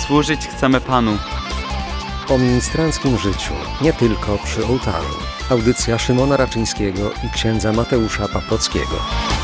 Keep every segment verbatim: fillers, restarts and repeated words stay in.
Służyć chcemy Panu. O ministranckim życiu, nie tylko przy ołtarzu. Audycja Szymona Raczyńskiego i księdza Mateusza Paprockiego.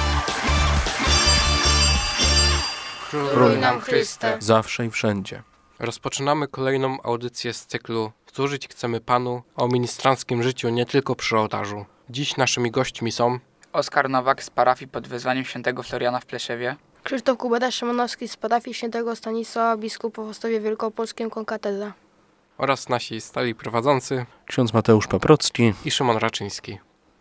Króluj nam Chryste. Zawsze i wszędzie. Rozpoczynamy kolejną audycję z cyklu Służyć chcemy Panu o ministranckim życiu nie tylko przy ołtarzu. Dziś naszymi gośćmi są Oskar Nowak z parafii pod wezwaniem świętego Floriana w Pleszewie, Krzysztof Kubeda-Szymanowski z parafii świętego Stanisława, biskup w Ostowie Wielkopolskim, konkatedra. oraz nasi stali prowadzący Ksiądz Mateusz Paprocki i Szymon Raczyński.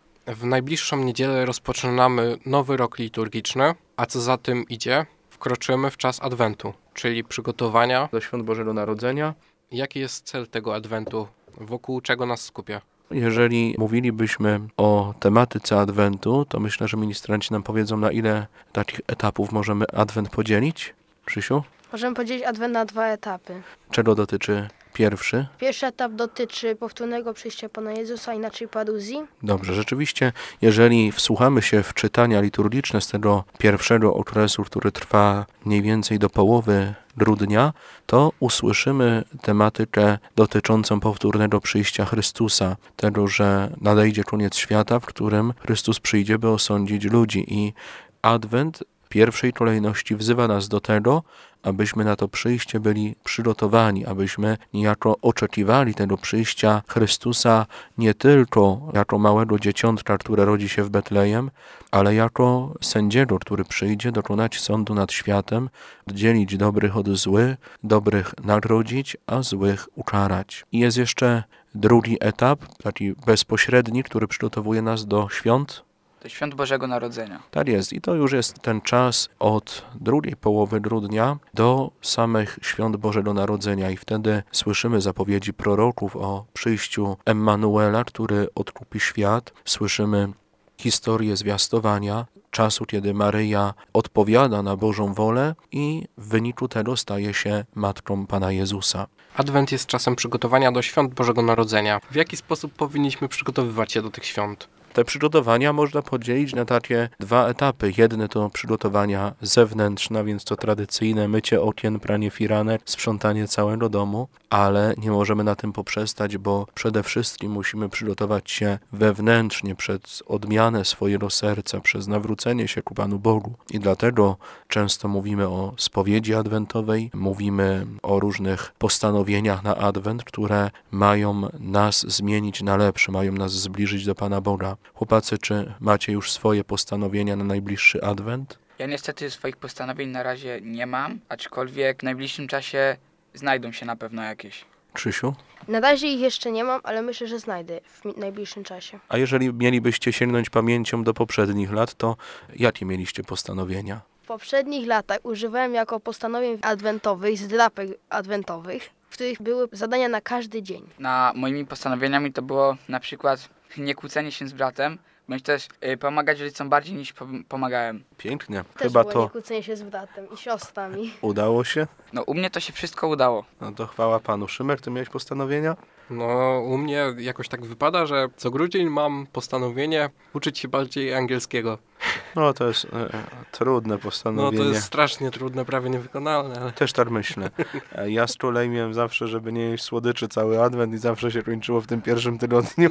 W najbliższą niedzielę rozpoczynamy nowy rok liturgiczny, a co za tym idzie, wkroczymy w czas Adwentu, czyli przygotowania. do Świąt Bożego Narodzenia. Jaki jest cel tego Adwentu? Wokół czego nas skupia? Jeżeli mówilibyśmy o tematyce Adwentu, to myślę, że ministranci nam powiedzą, na ile takich etapów możemy Adwent podzielić. Krzysiu? Możemy podzielić Adwent na dwa etapy. Czego dotyczy pierwszy? Pierwszy etap dotyczy powtórnego przyjścia Pana Jezusa, inaczej paruzji. Dobrze, rzeczywiście, jeżeli wsłuchamy się w czytania liturgiczne z tego pierwszego okresu, który trwa mniej więcej do połowy grudnia, to usłyszymy tematykę dotyczącą powtórnego przyjścia Chrystusa, tego, że nadejdzie koniec świata, w którym Chrystus przyjdzie, by osądzić ludzi. I Adwent w pierwszej kolejności wzywa nas do tego, abyśmy na to przyjście byli przygotowani, abyśmy niejako oczekiwali tego przyjścia Chrystusa nie tylko jako małego dzieciątka, które rodzi się w Betlejem, ale jako sędziego, który przyjdzie dokonać sądu nad światem, dzielić dobrych od złych, dobrych nagrodzić, a złych ukarać. I jest jeszcze drugi etap, taki bezpośredni, który przygotowuje nas do świąt, do Świąt Bożego Narodzenia. Tak jest i to już jest ten czas od drugiej połowy grudnia do samych Świąt Bożego Narodzenia i wtedy słyszymy zapowiedzi proroków o przyjściu Emmanuela, który odkupi świat. Słyszymy historię zwiastowania, czasu, kiedy Maryja odpowiada na Bożą wolę i w wyniku tego staje się matką Pana Jezusa. Adwent jest czasem przygotowania do Świąt Bożego Narodzenia. W jaki sposób powinniśmy przygotowywać się do tych świąt? Te przygotowania można podzielić na takie dwa etapy. Jedne to przygotowania zewnętrzne, więc to tradycyjne mycie okien, pranie firanek, sprzątanie całego domu, ale nie możemy na tym poprzestać, bo przede wszystkim musimy przygotować się wewnętrznie przez odmianę swojego serca, przez nawrócenie się ku Panu Bogu. I dlatego często mówimy o spowiedzi adwentowej, mówimy o różnych postanowieniach na adwent, które mają nas zmienić na lepsze, mają nas zbliżyć do Pana Boga. Chłopacy, czy macie już swoje postanowienia na najbliższy adwent? Ja niestety swoich postanowień na razie nie mam, aczkolwiek w najbliższym czasie znajdą się na pewno jakieś. Krzysiu? Na razie ich jeszcze nie mam, ale myślę, że znajdę w najbliższym czasie. A jeżeli mielibyście sięgnąć pamięcią do poprzednich lat, to jakie mieliście postanowienia? W poprzednich latach używałem jako postanowień adwentowych, zdrapek adwentowych, w których były zadania na każdy dzień. Na moimi postanowieniami to było na przykład nie kłócenie się z bratem, bądź też y, pomagać rodzicom bardziej niż pom- pomagałem. Pięknie. Też Chyba było to nie kłócenie się z bratem i siostrami. udało się? No u mnie to się wszystko udało. No to chwała Panu. Szymek, ty miałeś postanowienia? No, u mnie jakoś tak wypada, że co grudzień mam postanowienie uczyć się bardziej angielskiego. No to jest e, e, trudne No postanowienie. to jest strasznie trudne, prawie niewykonalne, ale... Też tak myślę. E, Ja z kolei miałem zawsze, żeby nie jeść słodyczy cały adwent i zawsze się kończyło w tym pierwszym tygodniu.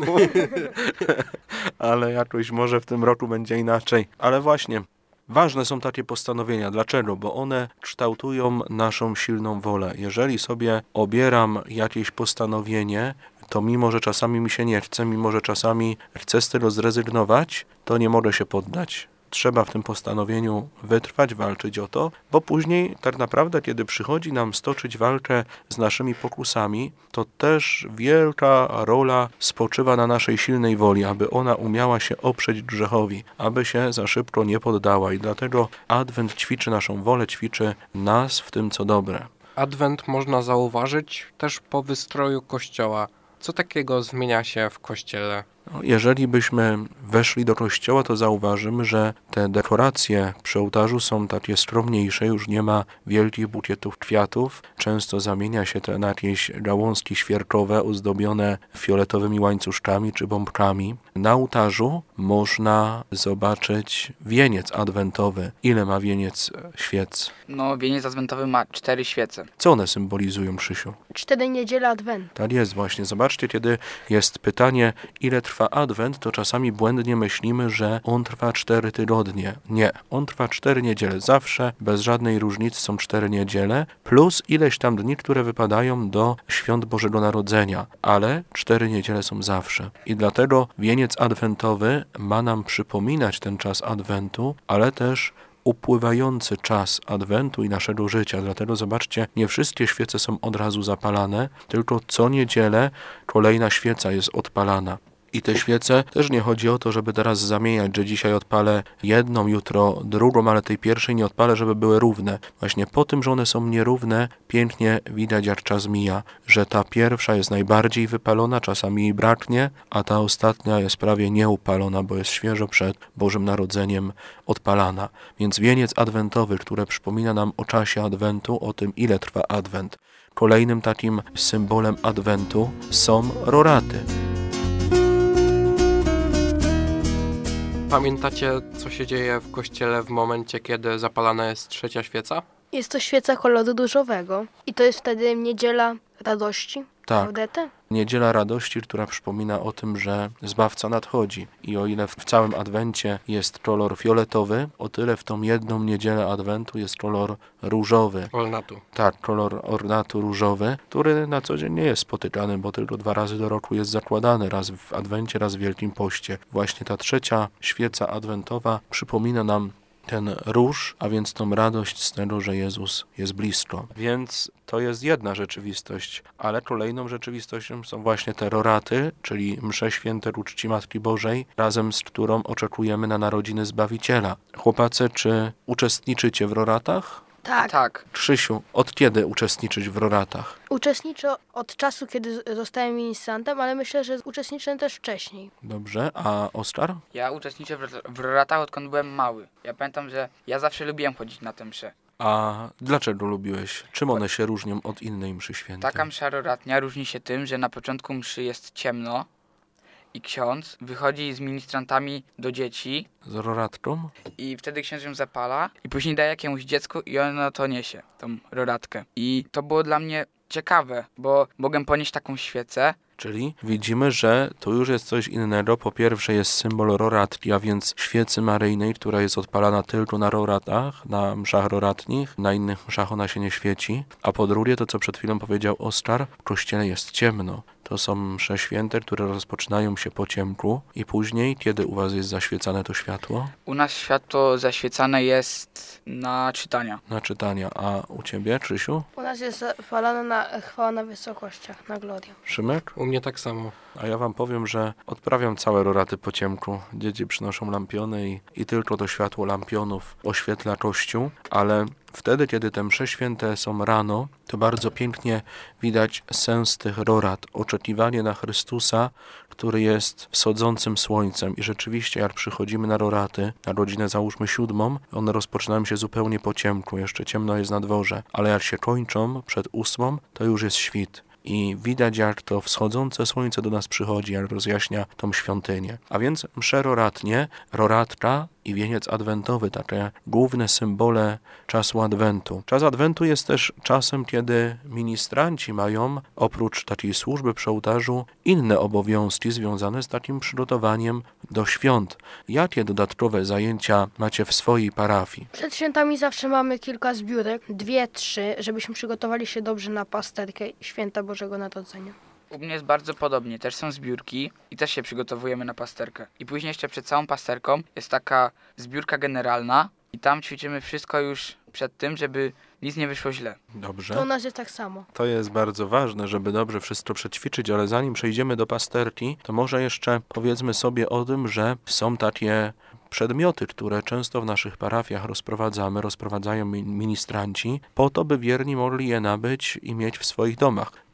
Ale jakoś może w tym roku będzie inaczej. Ale właśnie, ważne są takie postanowienia. Dlaczego? Bo one kształtują naszą silną wolę. Jeżeli sobie obieram jakieś postanowienie, to mimo, że czasami mi się nie chce, mimo, że czasami chcę z tego zrezygnować, to nie mogę się poddać. Trzeba w tym postanowieniu wytrwać, walczyć o to, bo później tak naprawdę, kiedy przychodzi nam stoczyć walkę z naszymi pokusami, to też wielka rola spoczywa na naszej silnej woli, aby ona umiała się oprzeć grzechowi, aby się za szybko nie poddała i dlatego Adwent ćwiczy naszą wolę, ćwiczy nas w tym, co dobre. Adwent można zauważyć też po wystroju kościoła. Co takiego zmienia się w kościele? Jeżeli byśmy weszli do kościoła, to zauważymy, że te dekoracje przy ołtarzu są takie skromniejsze, już nie ma wielkich bukietów kwiatów. Często zamienia się to na jakieś gałązki świerkowe ozdobione fioletowymi łańcuszkami czy bombkami. Na ołtarzu można zobaczyć wieniec adwentowy. Ile ma wieniec świec? No, wieniec adwentowy ma cztery świece. Co one symbolizują, Krzysiu? Cztery niedziele Adwentu. Tak jest właśnie. Zobaczcie, kiedy jest pytanie, ile trwa Adwent, to czasami błędnie myślimy, że on trwa cztery tygodnie. Nie, on trwa cztery niedziele. Zawsze, bez żadnej różnicy są cztery niedziele, plus ileś tam dni, które wypadają do świąt Bożego Narodzenia. Ale cztery niedziele są zawsze. I dlatego wieniec adwentowy ma nam przypominać ten czas Adwentu, ale też upływający czas Adwentu i naszego życia. Dlatego zobaczcie, nie wszystkie świece są od razu zapalane, tylko co niedzielę kolejna świeca jest odpalana. I te świece też nie chodzi o to, żeby teraz zamieniać, że dzisiaj odpalę jedną, jutro drugą, ale tej pierwszej nie odpalę, żeby były równe. Właśnie po tym, że one są nierówne, pięknie widać, jak czas mija, że ta pierwsza jest najbardziej wypalona, czasami jej braknie, a ta ostatnia jest prawie nieupalona, bo jest świeżo przed Bożym Narodzeniem odpalana. Więc wieniec adwentowy, który przypomina nam o czasie Adwentu, o tym, ile trwa Adwent. Kolejnym takim symbolem Adwentu są roraty. Pamiętacie, co się dzieje w kościele w momencie, kiedy zapalana jest trzecia świeca? Jest to świeca koloru różowego i to jest wtedy niedziela radości. Tak. Gaudete? Niedziela radości, która przypomina o tym, że Zbawca nadchodzi. I o ile w całym Adwencie jest kolor fioletowy, o tyle w tą jedną niedzielę Adwentu jest kolor różowy. Ornatu. Tak, kolor ornatu różowy, który na co dzień nie jest spotykany, bo tylko dwa razy do roku jest zakładany, raz w Adwencie, raz w Wielkim Poście. Właśnie ta trzecia świeca adwentowa przypomina nam ten róż, a więc tą radość z tego, że Jezus jest blisko. Więc to jest jedna rzeczywistość, ale kolejną rzeczywistością są właśnie te roraty, czyli msze święte ku czci Matki Bożej, razem z którą oczekujemy na narodziny Zbawiciela. Chłopacy, czy uczestniczycie w roratach? Tak. Tak. Krzysiu, od kiedy uczestniczyć w roratach? Uczestniczę od czasu, kiedy zostałem ministrantem, ale myślę, że uczestniczyłem też wcześniej. Dobrze, a Oskar? Ja uczestniczę w, w roratach, odkąd byłem mały. Ja pamiętam, że ja zawsze lubiłem chodzić na tę mszę. A dlaczego lubiłeś? Czym one się różnią od innej mszy świętej? Taka msza roratnia różni się tym, że na początku mszy jest ciemno i ksiądz wychodzi z ministrantami do dzieci Z roratką? i wtedy ksiądz ją zapala i później daje jakiemuś dziecku i ono to niesie, tą roratkę. I to było dla mnie ciekawe, bo mogłem ponieść taką świecę. Czyli widzimy, że tu już jest coś innego. Po pierwsze jest symbol roratki, a więc świecy maryjnej, która jest odpalana tylko na roratach, na mszach roratnich, na innych mszach ona się nie świeci. A po drugie to, co przed chwilą powiedział Oskar, w kościele jest ciemno. To są msze święte, które rozpoczynają się po ciemku i później, kiedy u was jest zaświecane to światło? U nas światło zaświecane jest na czytania. Na czytania. A u ciebie, Krzysiu? U nas jest zapalana na chwała na wysokościach, na glorię. Szymek? U mnie tak samo. A ja wam powiem, że odprawiam całe roraty po ciemku. Dzieci przynoszą lampiony i, i tylko to światło lampionów oświetla kościół, ale wtedy, kiedy te msze święte są rano, to bardzo pięknie widać sens tych rorat, oczekiwanie na Chrystusa, który jest wschodzącym słońcem. I rzeczywiście, jak przychodzimy na roraty, na godzinę załóżmy siódmą, one rozpoczynają się zupełnie po ciemku, jeszcze ciemno jest na dworze, ale jak się kończą przed ósmą, to już jest świt. I widać, jak to wschodzące słońce do nas przychodzi, jak rozjaśnia tą świątynię. A więc msze roratnie, roratka i wieniec adwentowy, takie główne symbole czasu Adwentu. Czas Adwentu jest też czasem, kiedy ministranci mają, oprócz takiej służby przy ołtarzu, inne obowiązki związane z takim przygotowaniem do świąt. Jakie dodatkowe zajęcia macie w swojej parafii? Przed świętami zawsze mamy kilka zbiórek, dwie, trzy, żebyśmy przygotowali się dobrze na pasterkę Święta Bożego Narodzenia. U mnie jest bardzo podobnie, też są zbiórki i też się przygotowujemy na pasterkę. I później jeszcze przed całą pasterką jest taka zbiórka generalna i tam ćwiczymy wszystko już przed tym, żeby nic nie wyszło źle. Dobrze. To u nas jest tak samo. To jest bardzo ważne, żeby dobrze wszystko przećwiczyć, ale zanim przejdziemy do pasterki, to może jeszcze powiedzmy sobie o tym, że są takie przedmioty, które często w naszych parafiach rozprowadzamy, rozprowadzają ministranci, po to, by wierni mogli je nabyć i mieć w swoich domach.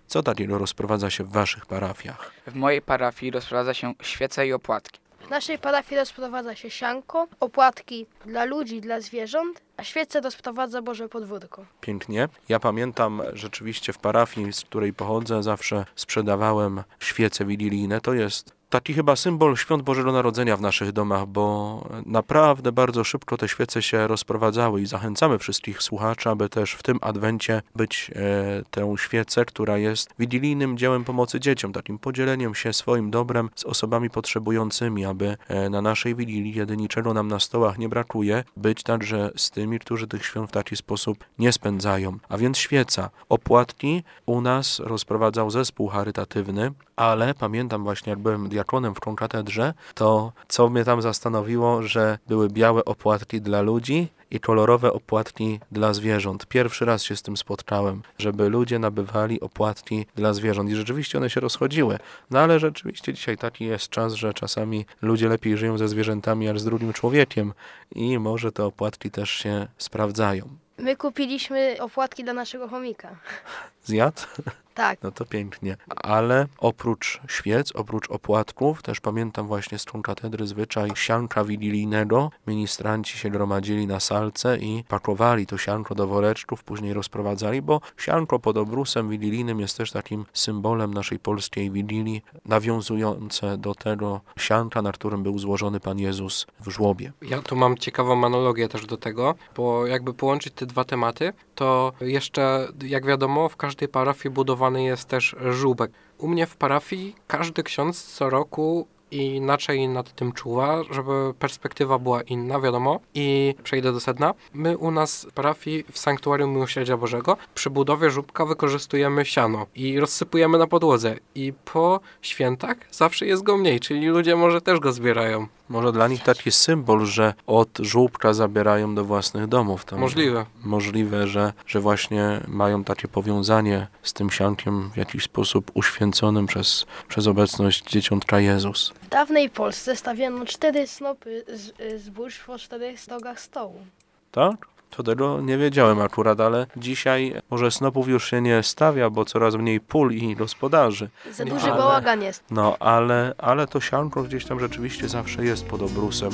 Co takiego rozprowadza się w waszych parafiach? W mojej parafii rozprowadza się świece i opłatki. W naszej parafii rozprowadza się sianko, opłatki dla ludzi, dla zwierząt, a świece rozprowadza Boże Podwórko. Pięknie. Ja pamiętam rzeczywiście w parafii, z której pochodzę, zawsze sprzedawałem świece wigilijne. To jest taki chyba symbol świąt Bożego Narodzenia w naszych domach, bo naprawdę bardzo szybko te świece się rozprowadzały i zachęcamy wszystkich słuchaczy, aby też w tym adwencie być e, tę świecę, która jest wigilijnym dziełem pomocy dzieciom, takim podzieleniem się swoim dobrem z osobami potrzebującymi, aby e, na naszej wigilii, kiedy niczego nam na stołach nie brakuje, być także z tymi, którzy tych świąt w taki sposób nie spędzają. A więc świeca. Opłatki u nas rozprowadzał zespół charytatywny, ale pamiętam właśnie, jak byłem diakonem w konkatedrze, to co mnie tam zastanowiło, że były białe opłatki dla ludzi i kolorowe opłatki dla zwierząt. Pierwszy raz się z tym spotkałem, żeby ludzie nabywali opłatki dla zwierząt i rzeczywiście one się rozchodziły. No ale rzeczywiście dzisiaj taki jest czas, że czasami ludzie lepiej żyją ze zwierzętami, aż z drugim człowiekiem i może te opłatki też się sprawdzają. My kupiliśmy opłatki dla naszego chomika. Zjadł? Tak. No to pięknie. Ale oprócz świec, oprócz opłatków, też pamiętam właśnie z konkatedry zwyczaj sianka wigilijnego. Ministranci się gromadzili na salce i pakowali to sianko do woreczków, później rozprowadzali, bo sianko pod obrusem wigilijnym jest też takim symbolem naszej polskiej wigilii, nawiązujące do tego sianka, na którym był złożony Pan Jezus w żłobie. Ja tu mam ciekawą analogię też do tego, bo jakby połączyć te dwa tematy, to jeszcze, jak wiadomo, w każdej parafii budowany jest też żółbek. U mnie w parafii każdy ksiądz co roku inaczej nad tym czuwa, żeby perspektywa była inna, wiadomo. I przejdę do sedna. My u nas w parafii w Sanktuarium Miłosierdzia Bożego przy budowie żółbka wykorzystujemy siano i rozsypujemy na podłodze. I po świętach zawsze jest go mniej, czyli ludzie może też go zbierają. Może dla nich taki symbol, że od żłóbka zabierają do własnych domów. Tam Możliwe. Możliwe, że, że właśnie mają takie powiązanie z tym siankiem w jakiś sposób uświęconym przez, przez obecność Dzieciątka Jezus. W dawnej Polsce stawiano cztery snopy z- zbóż po czterech stogach stołu. Tak? To tego nie wiedziałem akurat, ale dzisiaj może snopów już się nie stawia, bo coraz mniej pól i gospodarzy. Za duży Ale- bałagan jest. No, ale, ale to sianko gdzieś tam rzeczywiście zawsze jest pod obrusem.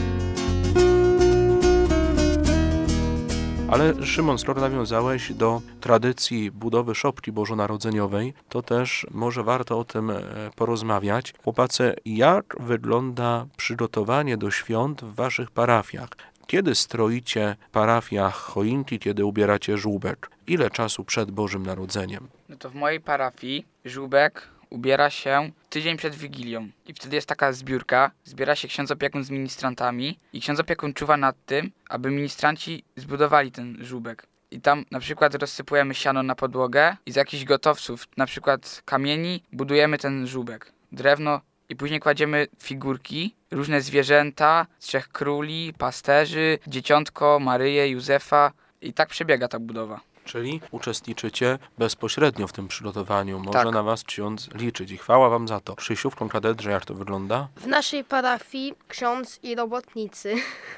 Ale Szymon, skoro nawiązałeś do tradycji budowy szopki bożonarodzeniowej, to też może warto o tym e, porozmawiać. Chłopacy, jak wygląda przygotowanie do świąt w waszych parafiach? Kiedy stroicie w parafiach choinki, kiedy ubieracie żółbek? Ile czasu przed Bożym Narodzeniem? No to w mojej parafii żółbek ubiera się tydzień przed Wigilią. I wtedy jest taka zbiórka, zbiera się ksiądz opiekun z ministrantami i ksiądz opiekun czuwa nad tym, aby ministranci zbudowali ten żółbek. I tam na przykład rozsypujemy siano na podłogę i z jakichś gotowców, na przykład kamieni, budujemy ten żółbek. Drewno i później kładziemy figurki, różne zwierzęta, trzech króli, pasterzy, dzieciątko, Maryję, Józefa i tak przebiega ta budowa. Czyli uczestniczycie bezpośrednio w tym przygotowaniu. Może Tak. na was ksiądz liczyć i chwała wam za to. Krzysiu, w konkatedrze jak to wygląda? W naszej parafii ksiądz i robotnicy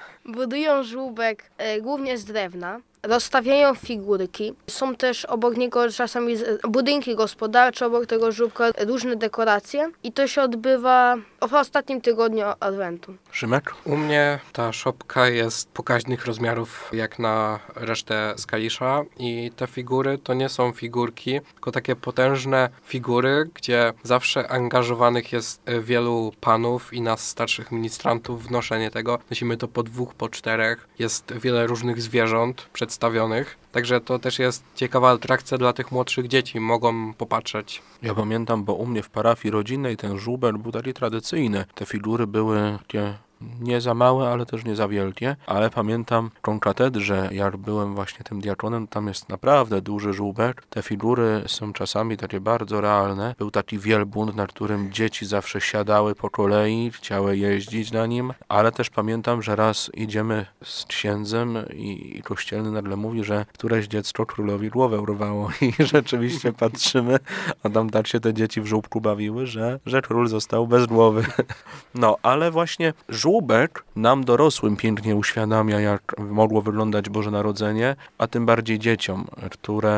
budują żółbek e, głównie z drewna, rozstawiają figurki. Są też obok niego czasami z- budynki gospodarcze, obok tego żółbka różne dekoracje i to się odbywa w ostatnim tygodniu Adwentu. Szymek? U mnie ta szopka jest pokaźnych rozmiarów jak na resztę z Kalisza i te figury to nie są figurki, tylko takie potężne figury, gdzie zawsze angażowanych jest e, wielu panów i nas starszych ministrantów w noszenie tego. Nosimy to po dwóch, po czterech. Jest wiele różnych zwierząt przedstawionych, także to też jest ciekawa atrakcja dla tych młodszych dzieci. Mogą popatrzeć. Ja pamiętam, bo u mnie w parafii rodzinnej ten żółbek był taki tradycyjny. Te figury były takie nie za małe, ale też nie za wielkie. Ale pamiętam w konkatedrze, jak byłem właśnie tym diakonem, tam jest naprawdę duży żółbek. Te figury są czasami takie bardzo realne. Był taki wielbłąd, na którym dzieci zawsze siadały po kolei, chciały jeździć na nim. Ale też pamiętam, że raz idziemy z księdzem i, i kościelny nagle mówi, że któreś dziecko królowi głowę urwało. I rzeczywiście patrzymy, a tam tak się te dzieci w żółbku bawiły, że, że król został bez głowy. No, ale właśnie żółbek nam dorosłym pięknie uświadamia, jak mogło wyglądać Boże Narodzenie, a tym bardziej dzieciom, które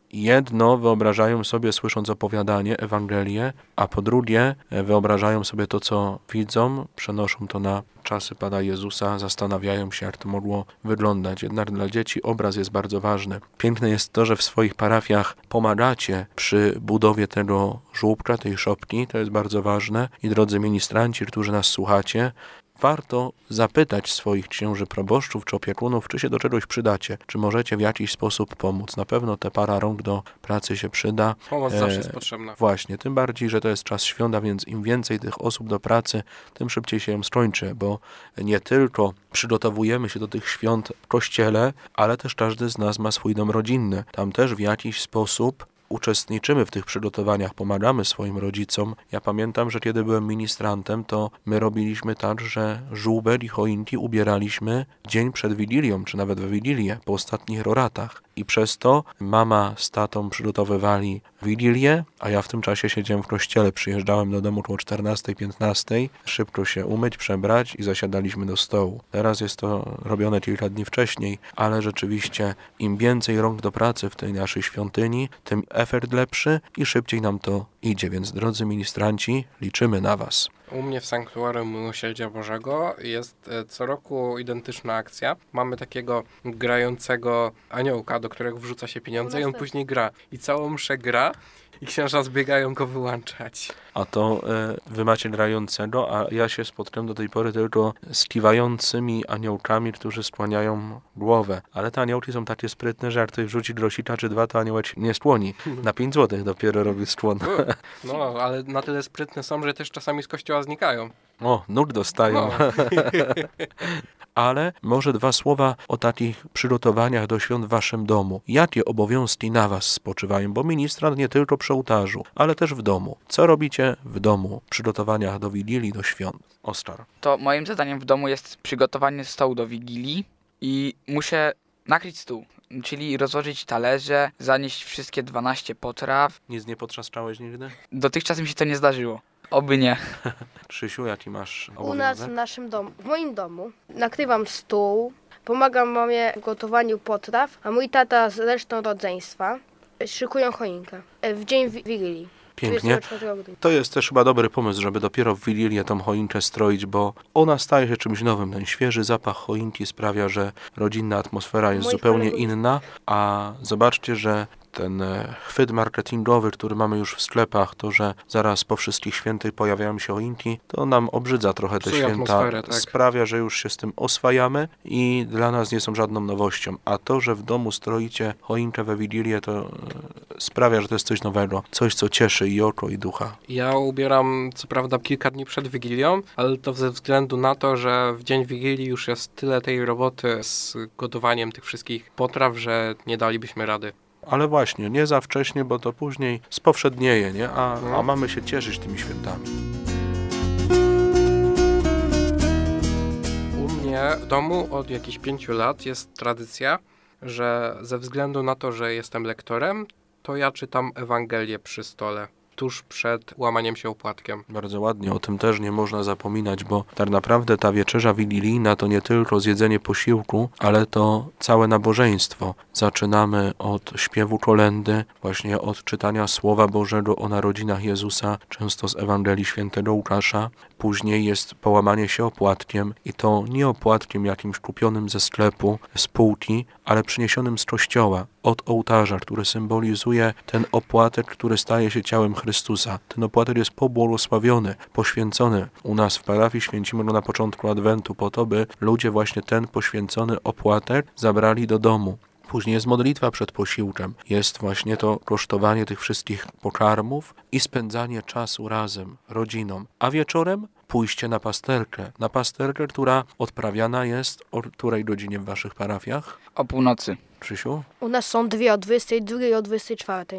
jedno wyobrażają sobie, słysząc opowiadanie, Ewangelię, a po drugie wyobrażają sobie to, co widzą, przenoszą to na czasy Pana Jezusa, zastanawiają się, jak to mogło wyglądać. Jednak dla dzieci obraz jest bardzo ważny. Piękne jest to, że w swoich parafiach pomagacie przy budowie tego żłóbka, tej szopki, to jest bardzo ważne. I drodzy ministranci, którzy nas słuchacie, warto zapytać swoich księży proboszczów czy opiekunów, czy się do czegoś przydacie, czy możecie w jakiś sposób pomóc. Na pewno te para rąk do pracy się przyda. Pomoc e, zawsze jest potrzebna. Właśnie, tym bardziej, że to jest czas świąt, a więc im więcej tych osób do pracy, tym szybciej się ją skończy, bo nie tylko przygotowujemy się do tych świąt w kościele, ale też każdy z nas ma swój dom rodzinny. Tam też w jakiś sposób uczestniczymy w tych przygotowaniach, pomagamy swoim rodzicom. Ja pamiętam, że kiedy byłem ministrantem, to my robiliśmy tak, że żłóbek i choinki ubieraliśmy dzień przed Wigilią, czy nawet w Wigilię, po ostatnich roratach. I przez to mama z tatą przygotowywali Wigilię, a ja w tym czasie siedziałem w kościele. Przyjeżdżałem do domu około czternastej, piętnastej, szybko się umyć, przebrać i zasiadaliśmy do stołu. Teraz jest to robione kilka dni wcześniej, ale rzeczywiście im więcej rąk do pracy w tej naszej świątyni, tym efekt lepszy i szybciej nam to idzie. Więc drodzy ministranci, liczymy na was. U mnie w Sanktuarium Miłosierdzia Bożego jest co roku identyczna akcja. Mamy takiego grającego aniołka, do którego wrzuca się pieniądze i on później gra. I całą mszę gra i księża zbiegają go wyłączać. A to y, wy macie grającego, a ja się spotkałem do tej pory tylko z kiwającymi aniołkami, którzy skłaniają głowę. Ale te aniołki są takie sprytne, że jak ktoś wrzuci grosika czy dwa, to aniołek nie skłoni. Na pięć złotych dopiero robi skłon. No, ale na tyle sprytne są, że też czasami z kościoła znikają. O, nóg dostają. No. Ale może dwa słowa o takich przygotowaniach do świąt w waszym domu. Jakie obowiązki na was spoczywają? Bo ministrant nie tylko przy ołtarzu, ale też w domu. Co robicie w domu w przygotowaniach do Wigilii, do świąt? Oskar. To moim zadaniem w domu jest przygotowanie stołu do Wigilii i muszę nakryć stół. Czyli rozłożyć talerze, zanieść wszystkie dwanaście potraw. Nic nie potrzaskałeś nigdy? Dotychczas mi się to nie zdarzyło. Oby nie. Krzysiu, jaki masz obowiązek? U nas w naszym domu, w moim domu, nakrywam stół, pomagam mamie w gotowaniu potraw, a mój tata z resztą rodzeństwa szykują choinkę w dzień Wigilii. Pięknie. To jest też chyba dobry pomysł, żeby dopiero w Wigilię tą choinkę stroić, bo ona staje się czymś nowym. Ten świeży zapach choinki sprawia, że rodzinna atmosfera jest zupełnie inna, a zobaczcie, że ten chwyt marketingowy, który mamy już w sklepach, to, że zaraz po wszystkich świętych pojawiają się choinki, to nam obrzydza trochę te Psuje święta. Tak. Sprawia, że już się z tym oswajamy i dla nas nie są żadną nowością. A to, że w domu stroicie choinkę we Wigilię, to sprawia, że to jest coś nowego. Coś, co cieszy i oko, i ducha. Ja ubieram co prawda kilka dni przed Wigilią, ale to ze względu na to, że w dzień Wigilii już jest tyle tej roboty z gotowaniem tych wszystkich potraw, że nie dalibyśmy rady. Ale właśnie, nie za wcześnie, bo to później spowszednieje, nie? A, a mamy się cieszyć tymi świętami. U mnie w domu od jakichś pięciu lat jest tradycja, że ze względu na to, że jestem lektorem, to ja czytam Ewangelię przy stole, tuż przed łamaniem się opłatkiem. Bardzo ładnie, o tym też nie można zapominać, bo tak naprawdę ta wieczerza wigilijna to nie tylko zjedzenie posiłku, ale to całe nabożeństwo. Zaczynamy od śpiewu kolędy, właśnie od czytania Słowa Bożego o narodzinach Jezusa, często z Ewangelii Świętego Łukasza. Później jest połamanie się opłatkiem i to nie opłatkiem jakimś kupionym ze sklepu, z półki, ale przyniesionym z kościoła, od ołtarza, który symbolizuje ten opłatek, który staje się ciałem Chrystusa. Ten opłatek jest pobłogosławiony, poświęcony. U nas w parafii święcimy go na początku Adwentu po to, by ludzie właśnie ten poświęcony opłatek zabrali do domu. Później jest modlitwa przed posiłkiem. Jest właśnie to kosztowanie tych wszystkich pokarmów i spędzanie czasu razem, rodziną. A wieczorem pójście na pasterkę. Na pasterkę, która odprawiana jest o której godzinie w waszych parafiach? O północy. Krzysiu? U nas są dwie, o dwudziestej drugiej i o dwudziestej czwartej.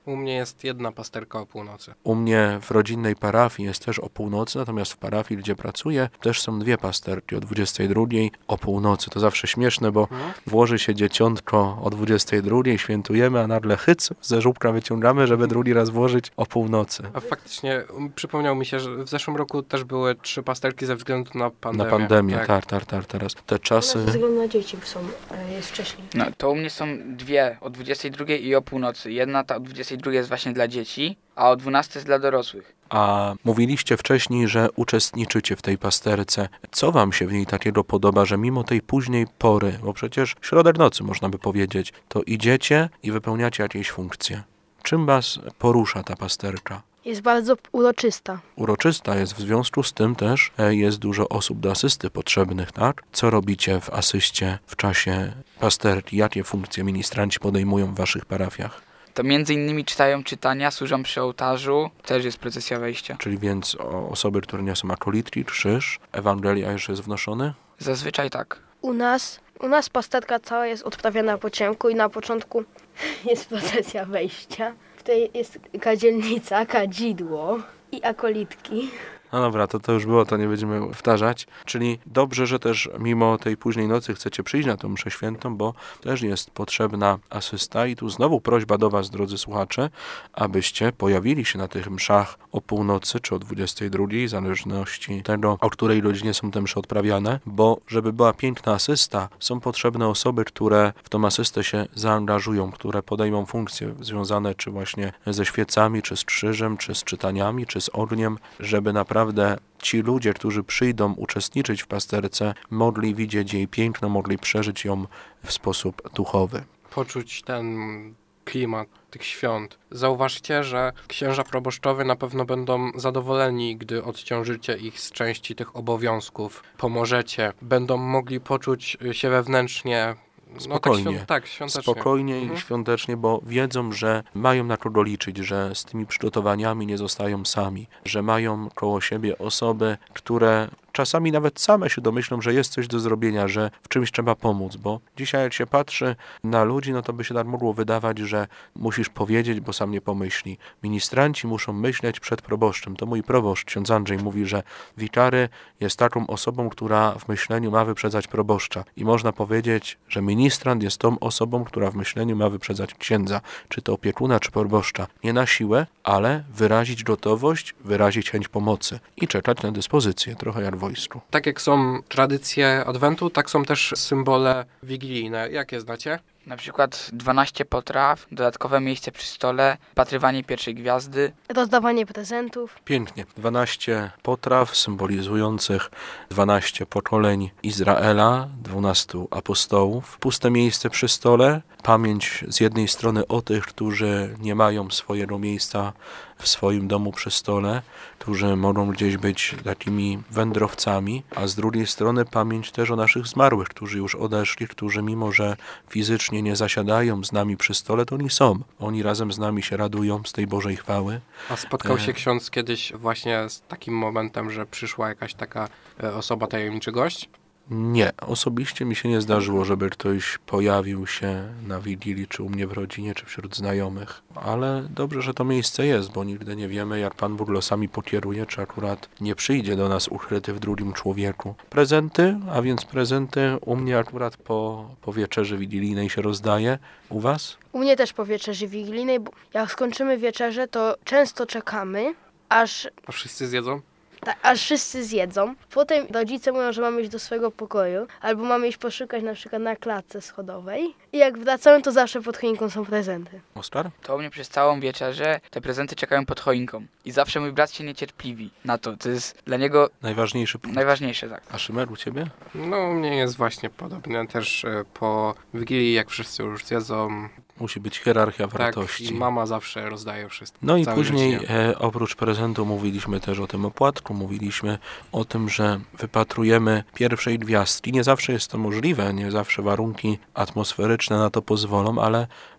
U mnie jest jedna pasterka o północy. U mnie w rodzinnej parafii jest też o północy, natomiast w parafii, gdzie pracuję, też są dwie pasterki o dwudziestej drugiej o północy. To zawsze śmieszne, bo Mhm. włoży się dzieciątko o dwudziestej drugiej, świętujemy, a nagle hyc, ze żółbka wyciągamy, żeby drugi raz włożyć o północy. A faktycznie um, przypomniał mi się, że w zeszłym roku też były trzy pasterki ze względu na pandemię. Na pandemię, tak. tak, tak, tak, teraz. Te Ze czasy... względu na dzieci są, ale jest wcześniej. No, to u mnie są dwie, o dwudziestej drugiej i o północy. Jedna ta o dwudziestej drugiej jest właśnie dla dzieci, a o dwunastej jest dla dorosłych. A mówiliście wcześniej, że uczestniczycie w tej pasterce. Co wam się w niej takiego podoba, że mimo tej później pory, bo przecież środek nocy można by powiedzieć, to idziecie i wypełniacie jakieś funkcje? Czym was porusza ta pasterka? Jest bardzo uroczysta. Uroczysta jest, w związku z tym też e, jest dużo osób do asysty potrzebnych, tak? Co robicie w asyście w czasie pasterki? Jakie funkcje ministranci podejmują w waszych parafiach? To między innymi czytają czytania, służą przy ołtarzu, też jest procesja wejścia. Czyli więc o, osoby, które niosą akolitki, krzyż, Ewangelia już jest wnoszony? Zazwyczaj tak. U nas, u nas pasterka cała jest odprawiana po ciemku i na początku jest procesja wejścia. Tutaj jest kadzielnica, kadzidło i akolitki. No dobra, to to już było, to nie będziemy powtarzać. Czyli dobrze, że też mimo tej późnej nocy chcecie przyjść na tę mszę świętą, bo też jest potrzebna asysta i tu znowu prośba do was, drodzy słuchacze, abyście pojawili się na tych mszach o północy czy o dwudziestej drugiej, w zależności tego, o której godzinie są te msze odprawiane, bo żeby była piękna asysta, są potrzebne osoby, które w tą asystę się zaangażują, które podejmą funkcje związane czy właśnie ze świecami, czy z krzyżem, czy z czytaniami, czy z ogniem, żeby naprawdę Naprawdę ci ludzie, którzy przyjdą uczestniczyć w pasterce, mogli widzieć jej piękno, mogli przeżyć ją w sposób duchowy. Poczuć ten klimat tych świąt. Zauważcie, że księża proboszczowie na pewno będą zadowoleni, gdy odciążycie ich z części tych obowiązków, pomożecie. Będą mogli poczuć się wewnętrznie Spokojnie, no tak, świąt, tak, świątecznie. Spokojnie mhm. i świątecznie, bo wiedzą, że mają na kogo liczyć, że z tymi przygotowaniami nie zostają sami, że mają koło siebie osoby, które czasami nawet same się domyślą, że jest coś do zrobienia, że w czymś trzeba pomóc, bo dzisiaj jak się patrzy na ludzi, no to by się tak mogło wydawać, że musisz powiedzieć, bo sam nie pomyśli. Ministranci muszą myśleć przed proboszczem. To mój proboszcz, ksiądz Andrzej, mówi, że wikary jest taką osobą, która w myśleniu ma wyprzedzać proboszcza. I można powiedzieć, że ministrant jest tą osobą, która w myśleniu ma wyprzedzać księdza, czy to opiekuna, czy proboszcza. Nie na siłę, ale wyrazić gotowość, wyrazić chęć pomocy i czekać na dyspozycję, trochę jak w wojsku. Tak jak są tradycje Adwentu, tak są też symbole wigilijne. Jakie znacie? Na przykład dwanaście potraw, dodatkowe miejsce przy stole, patrywanie pierwszej gwiazdy. Rozdawanie prezentów. Pięknie. dwanaście potraw symbolizujących dwanaście pokoleń Izraela, dwunastu apostołów. Puste miejsce przy stole, pamięć z jednej strony o tych, którzy nie mają swojego miejsca w swoim domu przy stole, którzy mogą gdzieś być takimi wędrowcami, a z drugiej strony pamięć też o naszych zmarłych, którzy już odeszli, którzy mimo, że fizycznie nie zasiadają z nami przy stole, to oni są. Oni razem z nami się radują z tej Bożej chwały. A spotkał się ksiądz kiedyś właśnie z takim momentem, że przyszła jakaś taka osoba, tajemniczy gość? Nie, osobiście mi się nie zdarzyło, żeby ktoś pojawił się na Wigilii, czy u mnie w rodzinie, czy wśród znajomych. Ale dobrze, że to miejsce jest, bo nigdy nie wiemy, jak Pan Bóg losami pokieruje, czy akurat nie przyjdzie do nas ukryty w drugim człowieku. Prezenty, a więc prezenty u mnie akurat po, po wieczerzy wigilijnej się rozdaje. U was? U mnie też po wieczerzy wigilijnej, bo jak skończymy wieczerzę, to często czekamy, aż A wszyscy zjedzą? Tak, aż wszyscy zjedzą. Potem rodzice mówią, że mamy iść do swojego pokoju, albo mamy iść poszukać na przykład na klatce schodowej. I jak wracamy, to zawsze pod choinką są prezenty. Oskar? To u mnie przez całą wieczerzę te prezenty czekają pod choinką. I zawsze mój brat się niecierpliwi na to. To jest dla niego Najważniejszy punkt. najważniejsze, tak. A Szymer, u ciebie? No, u mnie jest właśnie podobnie. Też e, po Wigilii, jak wszyscy już zjedzą, Musi być hierarchia tak, wartości. i mama zawsze rozdaje wszystko. No i całe później życie. e, oprócz prezentu mówiliśmy też o tym opłatku, mówiliśmy o tym, że wypatrujemy pierwszej gwiazdki. Nie zawsze jest to możliwe, nie zawsze warunki atmosferyczne na to pozwolą, ale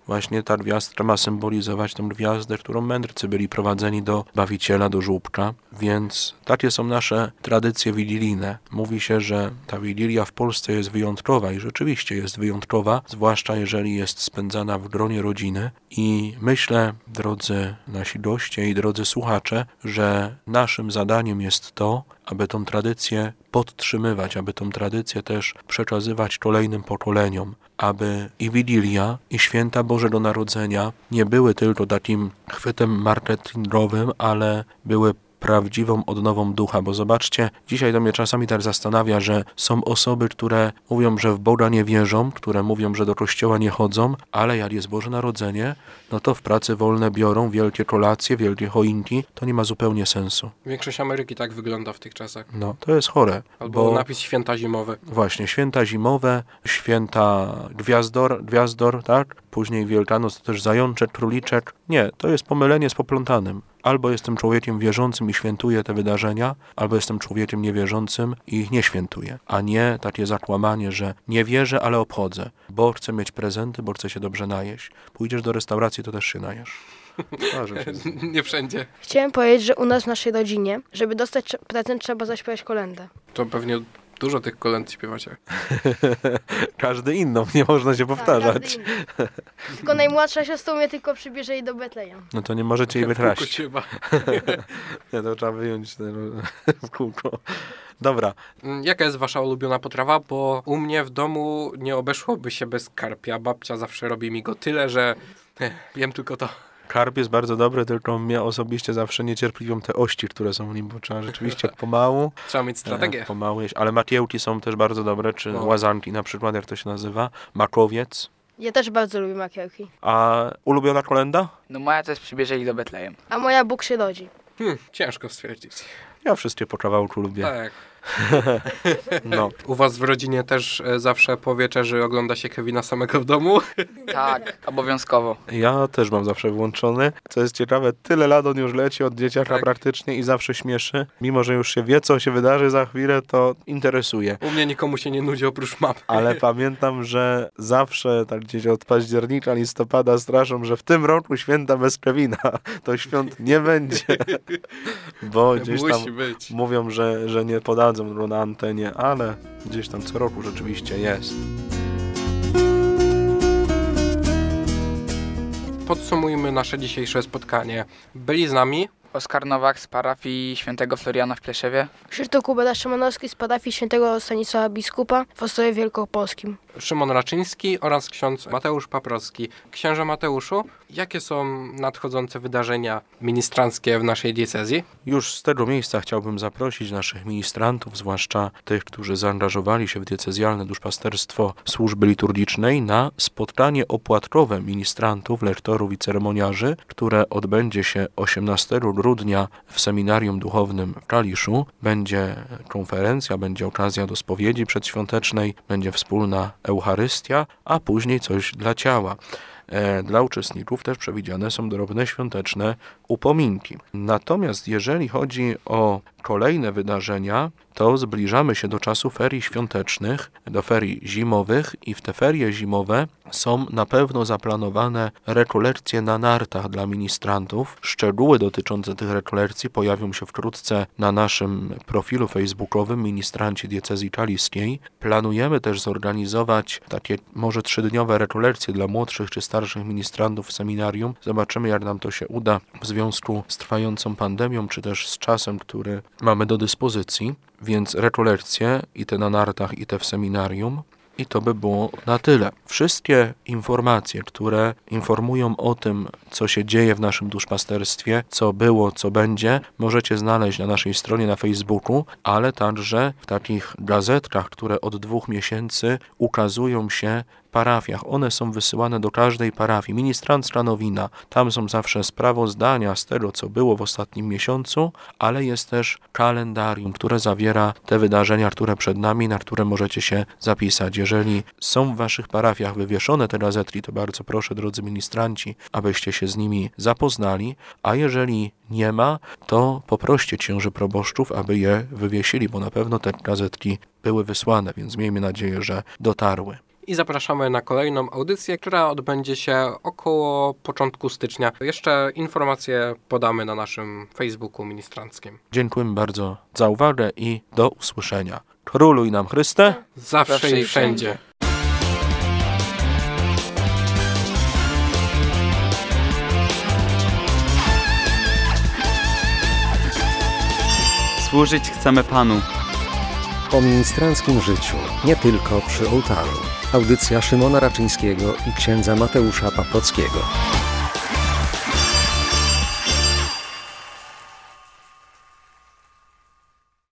właśnie ta gwiazdka ma symbolizować tę gwiazdę, którą mędrcy byli prowadzeni do Bawiciela, do żłóbka. Więc takie są nasze tradycje wigilijne. Mówi się, że ta Wigilia w Polsce jest wyjątkowa i rzeczywiście jest wyjątkowa, zwłaszcza jeżeli jest spędzana w gronie rodziny. I myślę, drodzy nasi goście i drodzy słuchacze, że naszym zadaniem jest to, aby tą tradycję podtrzymywać, aby tą tradycję też przekazywać kolejnym pokoleniom, aby i Wigilia, i Święta Bożego Narodzenia nie były tylko takim chwytem marketingowym, ale były prawdziwą odnową ducha, bo zobaczcie, dzisiaj to mnie czasami tak zastanawia, że są osoby, które mówią, że w Boga nie wierzą, które mówią, że do kościoła nie chodzą, ale jak jest Boże Narodzenie, no to w pracy wolne biorą wielkie kolacje, wielkie choinki, to nie ma zupełnie sensu. Większość Ameryki tak wygląda w tych czasach. No, to jest chore. Albo bo... napis święta zimowe. Właśnie, święta zimowe, święta gwiazdor, gwiazdor, tak? Później Wielkanoc to też zajączek, króliczek. Nie, to jest pomylenie z poplątanym. Albo jestem człowiekiem wierzącym i świętuję te wydarzenia, albo jestem człowiekiem niewierzącym i ich nie świętuję. A nie takie zakłamanie, że nie wierzę, ale obchodzę, bo chcę mieć prezenty, bo chcę się dobrze najeść. Pójdziesz do restauracji, to też się najesz. Nie wszędzie. Chciałem powiedzieć, że u nas w naszej rodzinie, żeby dostać prezent, trzeba zaśpiewać kolędę. To pewnie dużo tych kolęd śpiewacie. Każdy inną, nie można się powtarzać. Tak, tylko najmłodsza siostra mnie tylko przybierze jej do Betlejem. No to nie możecie jej wytracić. Nie, to trzeba wyjąć w kółko. Dobra. Jaka jest wasza ulubiona potrawa? Bo u mnie w domu nie obeszłoby się bez karpia. Babcia zawsze robi mi go tyle, że eh, jem tylko to. Karp jest bardzo dobry, tylko mnie osobiście zawsze niecierpliwią te ości, które są w nim, bo trzeba rzeczywiście pomału. Trzeba mieć strategię. E, pomału jeść, ale makiełki są też bardzo dobre, czy no. łazanki na przykład, jak to się nazywa, makowiec. Ja też bardzo lubię makiełki. A ulubiona kolenda? No moja to jest przybierzeli do Betlejem. A moja Bóg się rodzi. Hmm, ciężko stwierdzić. Ja wszystkie po kawałku lubię. Tak. No. U was w rodzinie też e, zawsze po wieczerzy ogląda się Kevina samego w domu? Tak, obowiązkowo. Ja też mam zawsze włączony. Co jest ciekawe, tyle lat on już leci od dzieciaka tak. praktycznie i zawsze śmieszy. Mimo, że już się wie, co się wydarzy za chwilę, to interesuje. U mnie nikomu się nie nudzi oprócz mamy. Ale pamiętam, że zawsze tak gdzieś od października, listopada straszą, że w tym roku święta bez Kevina. To świąt nie będzie. Bo gdzieś tam Musi być. mówią, że, że nie podadzą go na antenie, ale gdzieś tam co roku rzeczywiście jest. Podsumujmy nasze dzisiejsze spotkanie. Byli z nami Oskar Nowak z parafii świętego Floriana w Pleszewie. Krzysztof Kubeda-Szymanowski z parafii świętego Stanisława Biskupa w Ostrowie Wielkopolskim. Szymon Raczyński oraz ksiądz Mateusz Paprocki. Księże Mateuszu, jakie są nadchodzące wydarzenia ministranckie w naszej diecezji? Już z tego miejsca chciałbym zaprosić naszych ministrantów, zwłaszcza tych, którzy zaangażowali się w diecezjalne duszpasterstwo służby liturgicznej, na spotkanie opłatkowe ministrantów, lektorów i ceremoniarzy, które odbędzie się osiemnastego grudnia w Seminarium Duchownym w Kaliszu. Będzie konferencja, będzie okazja do spowiedzi przedświątecznej, będzie wspólna Eucharystia, a później coś dla ciała. Dla uczestników też przewidziane są drobne świąteczne upominki. Natomiast jeżeli chodzi o kolejne wydarzenia, to zbliżamy się do czasu ferii świątecznych, do ferii zimowych i w te ferie zimowe są na pewno zaplanowane rekolekcje na nartach dla ministrantów. Szczegóły dotyczące tych rekolekcji pojawią się wkrótce na naszym profilu facebookowym Ministranci Diecezji Kaliskiej. Planujemy też zorganizować takie może trzydniowe rekolekcje dla młodszych czy starszych ministrantów w seminarium. Zobaczymy, jak nam to się uda w związku z trwającą pandemią, czy też z czasem, który mamy do dyspozycji. Więc rekolekcje i te na nartach, i te w seminarium. I to by było na tyle. Wszystkie informacje, które informują o tym, co się dzieje w naszym duszpasterstwie, co było, co będzie, możecie znaleźć na naszej stronie na Facebooku, ale także w takich gazetkach, które od dwóch miesięcy ukazują się w parafiach. One są wysyłane do każdej parafii. Ministrancka nowina. Tam są zawsze sprawozdania z tego, co było w ostatnim miesiącu, ale jest też kalendarium, które zawiera te wydarzenia, które przed nami, na które możecie się zapisać. Jeżeli są w waszych parafiach wywieszone te gazetki, to bardzo proszę, drodzy ministranci, abyście się z nimi zapoznali, a jeżeli nie ma, to poproście księży proboszczów, aby je wywiesili, bo na pewno te gazetki były wysłane, więc miejmy nadzieję, że dotarły. i zapraszamy na kolejną audycję, która odbędzie się około początku stycznia. Jeszcze informacje podamy na naszym Facebooku ministranckim. Dziękujemy bardzo za uwagę i do usłyszenia. Króluj nam Chryste. Zawsze, Zawsze i i wszędzie. Służyć chcemy Panu. O ministranckim życiu, nie tylko przy ołtarzu. Audycja Szymona Raczyńskiego i księdza Mateusza Paprockiego.